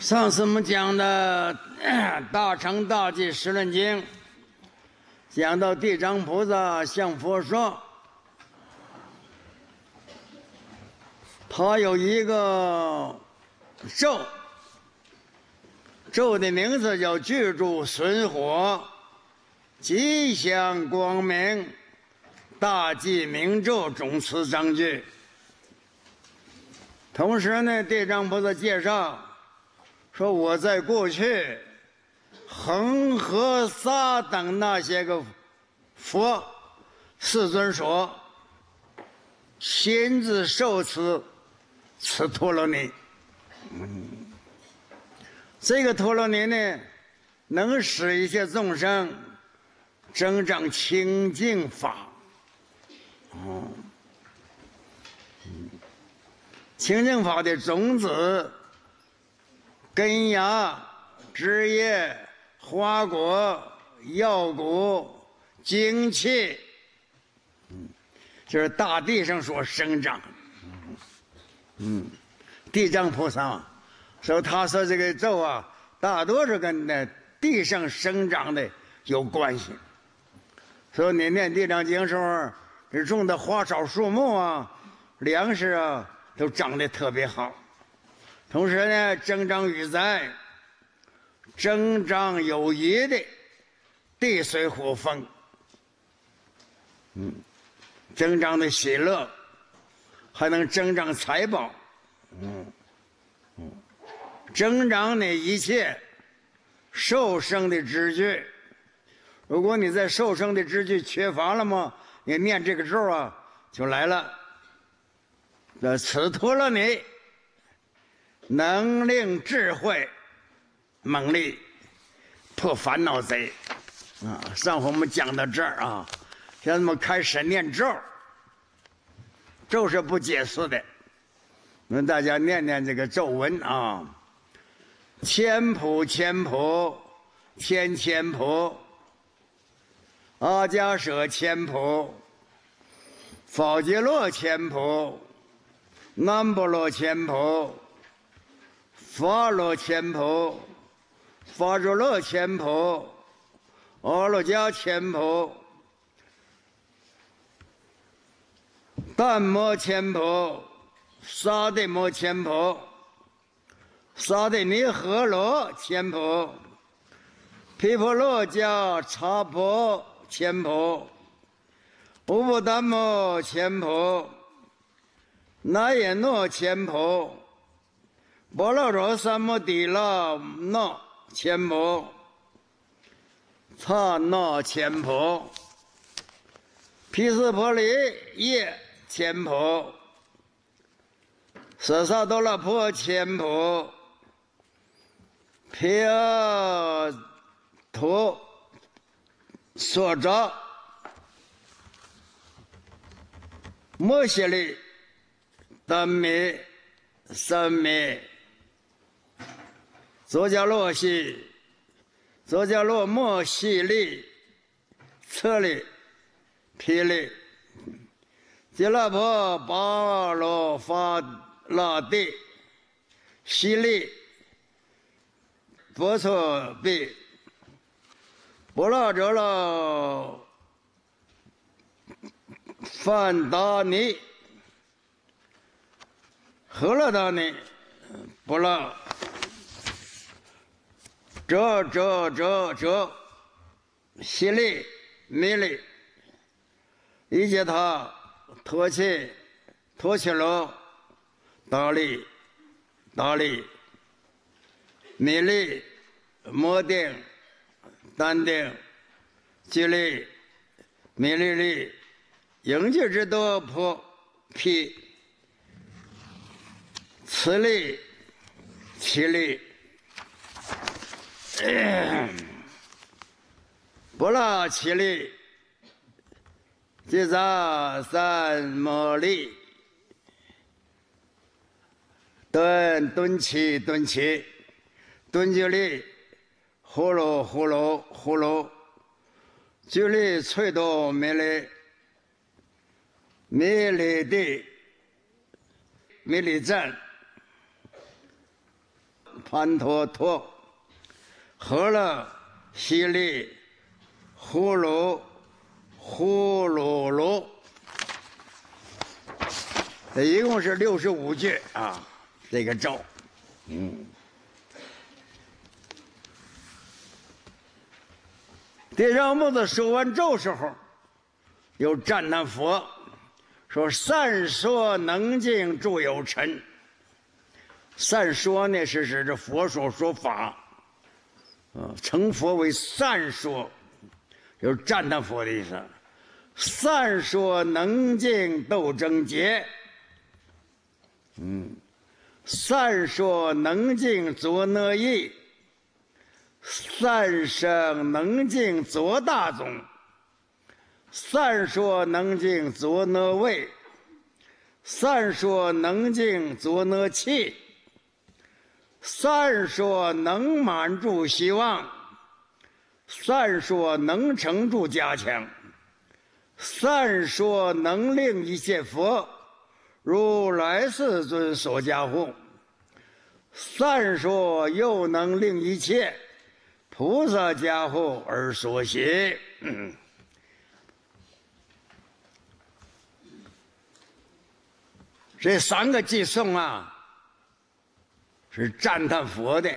上次我们讲的大乘大寂十论经，讲到地藏菩萨向佛说，他有一个咒，咒的名字叫具足损火，吉祥光明，大寂明咒总持章句。同时呢，地藏菩萨介绍说，我在过去恒河沙等那些个佛世尊所亲自受持此陀罗尼。这个陀罗尼呢，能使一切众生增长清净法。清净法的种子、根芽、枝叶、花果、药果、精气，就是大地上所生长。地藏菩萨说，他说这个咒啊，大多是跟那地上生长的有关系。所以你念地藏经时候，你种的花草树木啊、粮食啊，都长得特别好。同时呢，增长雨灾，增长有益的地水火风，增长的喜乐，还能增长财宝，增长你一切受生的知觉。如果你在受生的知觉缺乏了吗？你念这个咒啊，就来了。此陀罗尼能令智慧猛力破烦恼贼啊！上回我们讲到这儿啊，现在我们开始念咒，咒是不解释的，那大家念念这个咒文啊：千普千普，千千普，阿迦舍千普，法界罗千普，南波罗千普，法罗千普，法主罗千普，阿罗迦千普，淡摩千普，沙地摩千普，沙地尼诃罗千普，毗婆罗迦叉婆千普，乌布达摩千普，那耶诺千普，波罗罗三摩地拉那千普，刹那千普，毗湿婆利耶千普，舍萨多拉婆千普，毗阿陀所扎摩羯利丹弥三弥佐迦罗西佐迦罗摩西利策利毗利吉拉婆巴罗发拉地西利波措比波拉哲拉范达尼荷勒达尼波拉哲西利米利伊杰塔托契托契罗达利米利摩定丹定基利米利利迎接之多婆毗慈利其利波拉其利吉扎三摩利敦其敦基利呼噜基利翠多米利地米利赞盘陀陀，喝了稀里呼噜呼噜噜，这一共是65句啊，这个咒。地藏菩萨说完咒时候，又赞叹佛，说善说能静诸有尘。善说呢是指着佛说法，称佛为善说，就是赞叹佛的意思。善说能静斗争劫，善说能静作那意，善生能静作大宗，善说能静作那位，善说能静作那气，善说能满住希望，善说能成住加强，善说能令一切佛如来世尊所加护，善说又能令一切菩萨加护而所喜。这3个偈颂啊，是赞叹佛的。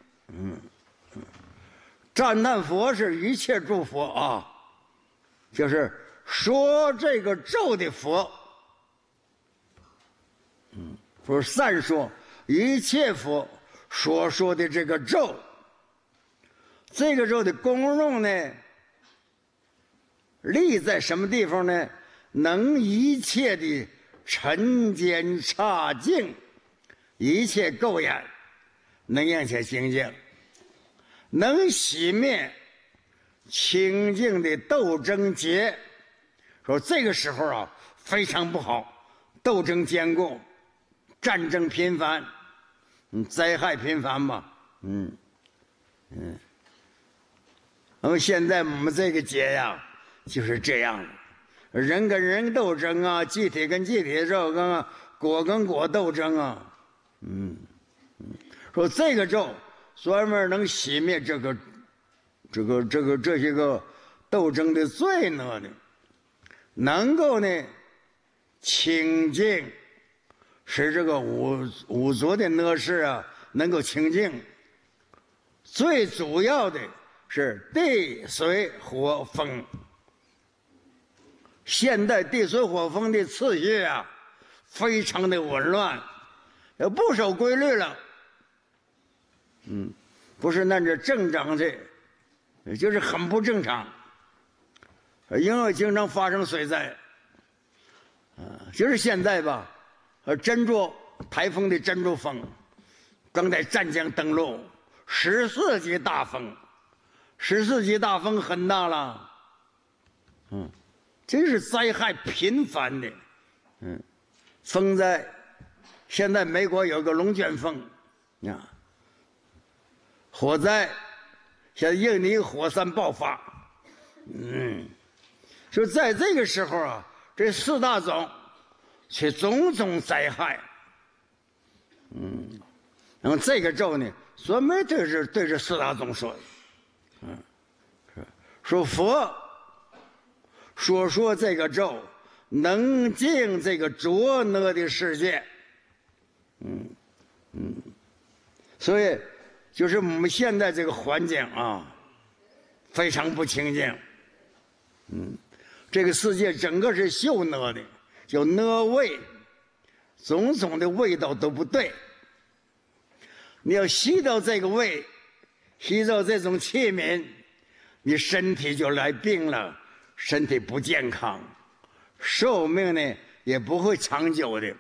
赞叹佛是一切诸佛啊，就是说这个咒的佛。说善说一切佛所说的这个咒，这个咒的功用呢，立在什么地方呢？能一切的尘间差境，一切垢眼，能让其清净，能熄灭清净的斗争结。说这个时候啊，非常不好，斗争坚固，战争频繁，灾害频繁嘛。那么现在我们这个节呀，就是这样的，人跟人斗争啊，集体跟集体斗争啊，国跟国斗争啊。说这个咒专门能熄灭这些个斗争的罪恶的，能够呢清净，使这个五浊的恶事啊能够清净。最主要的是地水火风，现代地水火风的次序啊非常的紊乱，也不守规律了。不是按照正常的，就是很不正常。因为经常发生水灾，就是现在吧，珍珠台风的珍珠风，刚在湛江登陆，14级大风，14级大风很大了，真是灾害频繁的，风灾，现在美国有个龙卷风，火灾，现在印尼火山爆发，就在这个时候啊，这4大种却种种灾害。那么这个咒呢，专门对这4大种说的，说佛说这个咒能净这个浊恶的世界。所以就是我们现在这个环境啊，非常不清净。这个世界整个是臭恶的，就恶味，种种的味道都不对。你要吸到这个味，吸到这种器皿，你身体就来病了，身体不健康，寿命呢也不会长久的。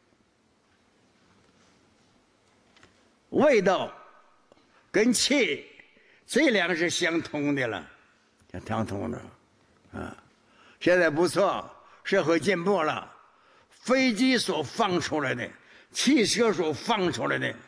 味道跟气这2个是相通的了，相通的啊。现在不错，社会进步了，飞机所放出来的，汽车所放出来的，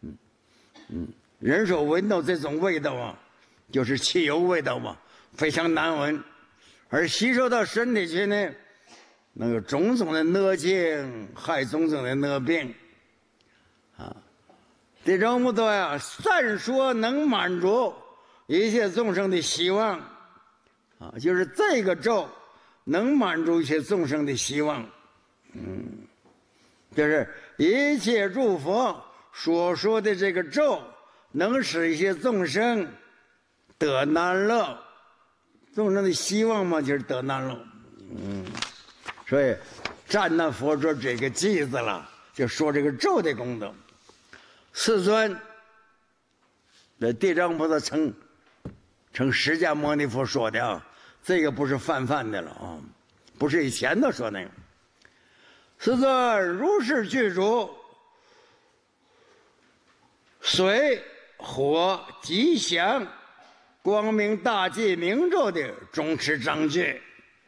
人所闻到这种味道啊，就是汽油味道嘛，非常难闻，而吸收到身体去呢，那个种种的恶境，害种种的恶病， 地藏菩萨呀，善说能满足一切众生的希望啊，就是这个咒能满足一切众生的希望。就是一切诸佛所说的这个咒，能使一些众生得难乐。众生的希望嘛，就是得难乐。所以赞那佛说这个偈子了，就说这个咒的功德。世尊，这地藏菩萨称释迦牟尼佛说的啊，这个不是泛的了啊，不是以前的说那个。世尊如是具足水火吉祥光明大戒明咒的总持章句。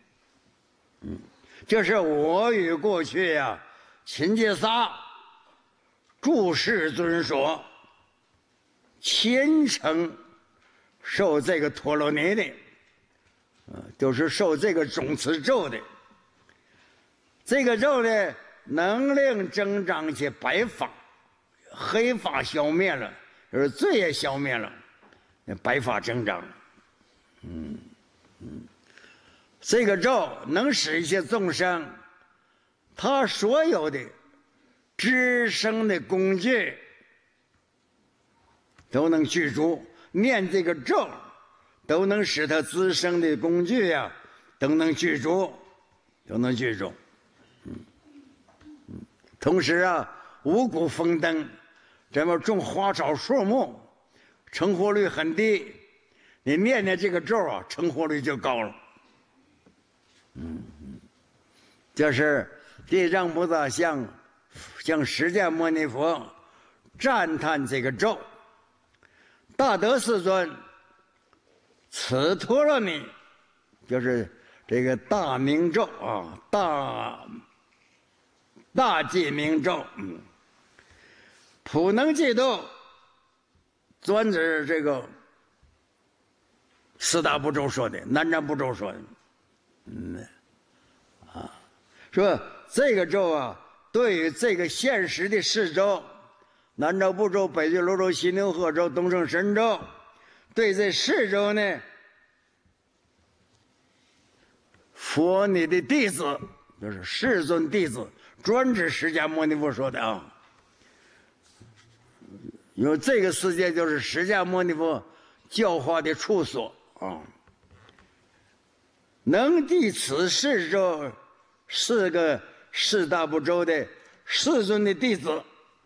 这是我与过去呀勤戒撒诸世尊所虔诚受这个陀罗尼的，都是受这个总持咒的。这个咒呢，能令增长一些白发，黑发消灭了，就是罪也消灭了，白发增长。这个咒能使一些众生，他所有的知生的工具都能具足，念这个咒都能使他滋生的工具呀，都能具足，都能具足。同时啊，五谷丰登，咱们种花草树木，成活率很低，你念念这个咒啊，成活率就高了。这是地藏菩萨向释迦牟尼佛赞叹这个咒。大德世尊，此陀罗尼就是这个大明咒啊，大戒明咒，普能戒斗，专指这个四大部洲说的，南瞻部洲说的。说这个咒啊，对于这个现实的四周，南瞻部洲、北俱泸州、西牛贺州、东胜神州，对这四周呢，佛你的弟子，就是世尊弟子，专指释迦牟尼佛说的啊。因为这个世界就是释迦牟尼佛教化的处所啊。能地此四周四个四大部洲的世尊的弟子，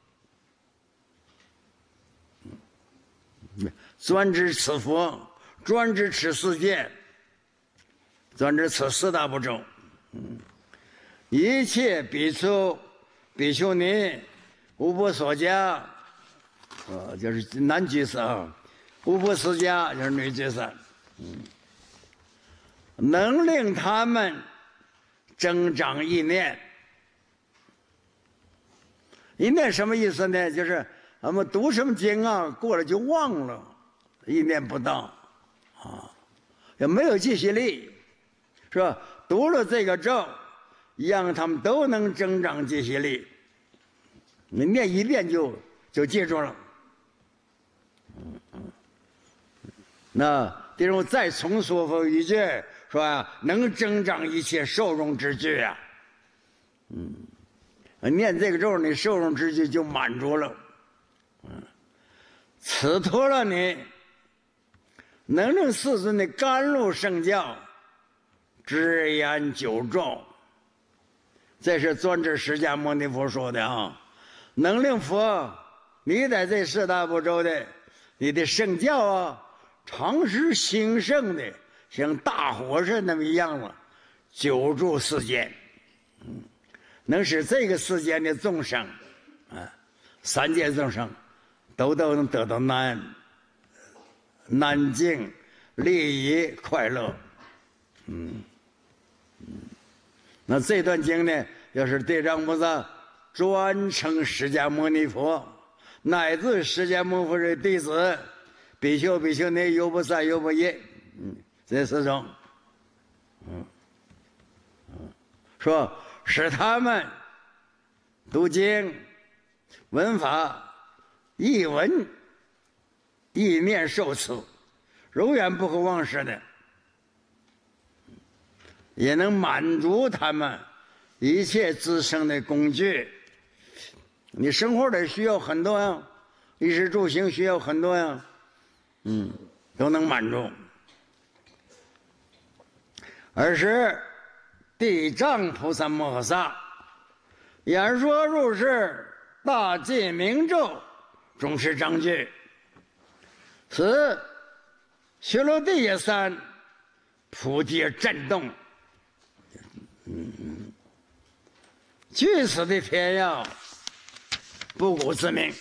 专指此佛，专指此世界，专指此四大部洲。一切比丘、比丘尼、无波索迦，就是男居士啊；无波斯迦就是女居士。能令他们增长意念。意念什么意思呢？就是我们读什么经啊，过了就忘了，意念不到啊，也没有记忆力，是吧？读了这个咒，让他们都能增长记忆力。你念一遍就记住了。那比如再重说佛一句，说啊，能增长一切受用之具啊。念这个咒，你受用之具就满足了。此陀罗尼能令世尊的甘露圣教直言久咒，这是专指释迦牟尼佛说的啊。能令佛你在这四大部洲的你的圣教啊，长时兴盛的像大火似的那么一样了，久住世间。能使这个世间的众生三界众生都能得到安静、利益、快乐。那这段经呢，要是地藏菩萨专称释迦牟尼佛，乃至释迦牟尼佛的弟子比丘、比丘尼、优婆塞、优婆夷，这四种，说使他们读经、闻法、 一闻一念受持，永远不会忘失的，也能满足他们一切自身的工具。你生活的需要很多呀，衣食住行需要很多呀，都能满足。而是地藏菩萨摩诃萨演说入世，大尽明咒，终持章句，此须罗地也三，菩提震动。据此的天要不古自明。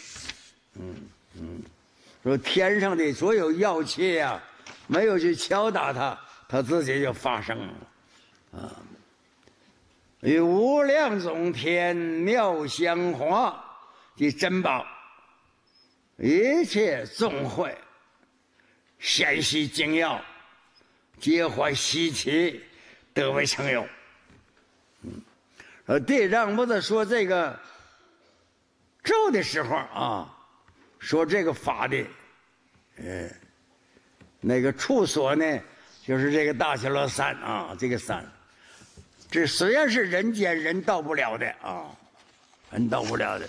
说天上的所有药器啊，没有去敲打它，它自己就发生了。与无量总天妙香华的珍宝，一切众会显悉精要，皆怀稀奇，得为成有。地藏菩萨说这个咒的时候啊，说这个法的，那个处所呢，就是这个大伽罗山啊，这个山，这虽然是人间人到不了的啊，人到不了的，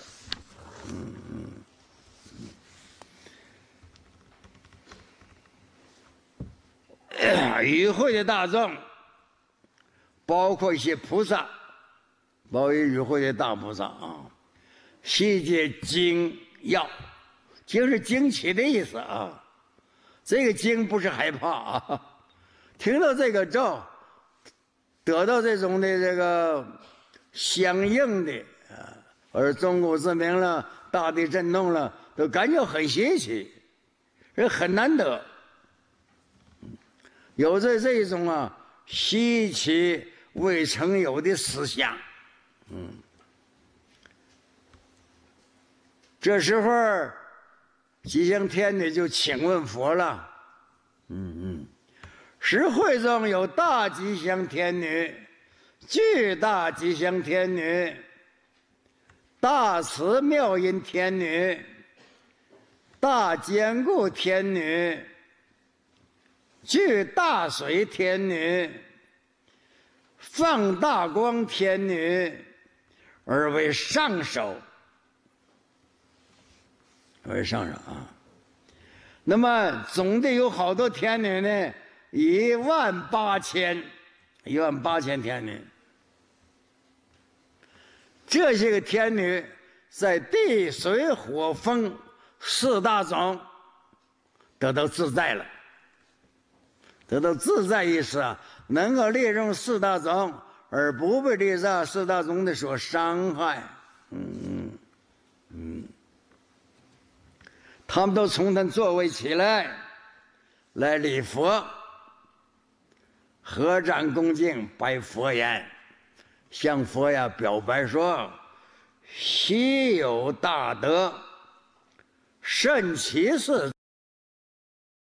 与会的大众，包括一些菩萨，包括与会的大菩萨啊，悉皆惊要，惊是惊奇的意思啊。这个惊不是害怕啊，听到这个咒，得到这种的这个相应的而钟鼓自鸣了，大地震动了，都感觉很稀奇，这很难得。有着这种啊稀奇未曾有的思想，这时候吉祥天女就请问佛了，实会中有大吉祥天女、巨大吉祥天女、大慈妙音天女、大坚固天女、具大水天女、放大光天女，而为上首。为上首啊。那么总的有好多天女呢，18000天女。这些个天女在地水火风4大种得到自在了。得到自在意思啊，能够利用4大种，而不被这4大种的所伤害。他们都从他座位起来，来礼佛，合掌恭敬，拜佛言，向佛呀表白说：稀有大德，甚奇事。